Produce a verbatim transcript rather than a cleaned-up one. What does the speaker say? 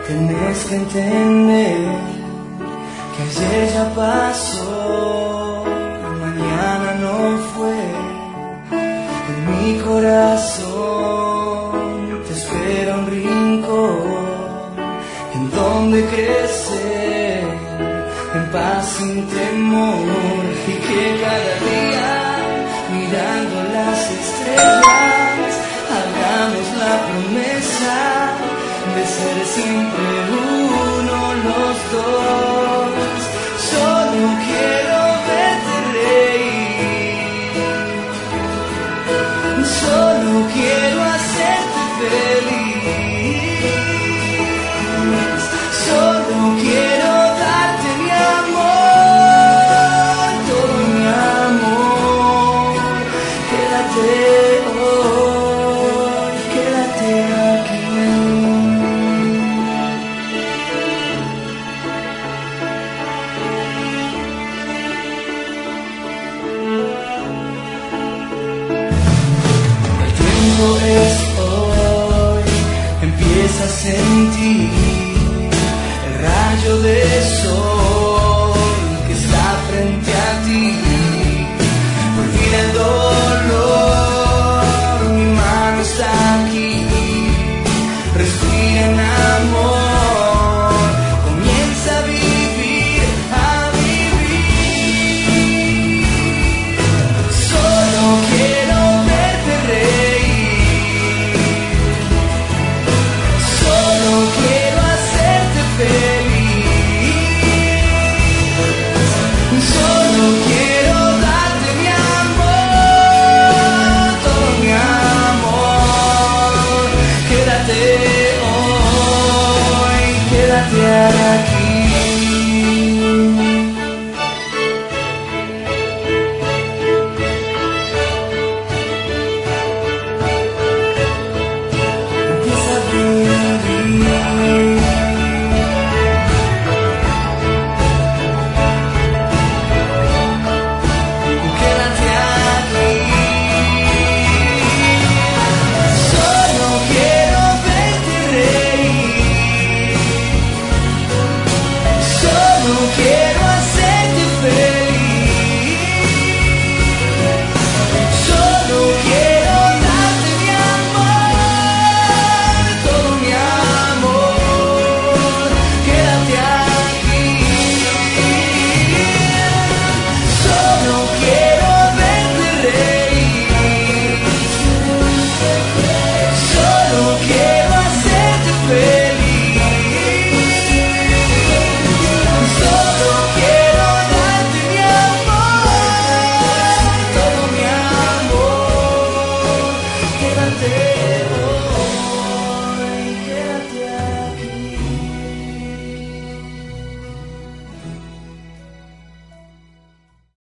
Tienes que entender que ayer ya pasó, mañana no fue. En mi corazón te espera un rincón en donde crecer en paz sin temor, y que cada día mirando las estrellas hagamos la promesa de ser siempre uno los dos. Solo quiero verte reír, solo quiero hacerte feliz, solo quiero darte mi amor, todo mi amor. Quédate hoy, quédate aquí. Es hoy, empieza a sentir el rayo de sol que está frente a ti. Olvida el dolor, mi mano está aquí. Respira en amor, comienza a vivir, a vivir. Solo quiero verte reír, solo quiero darte mi amor, todo mi amor. Quédate hoy, quédate aquí.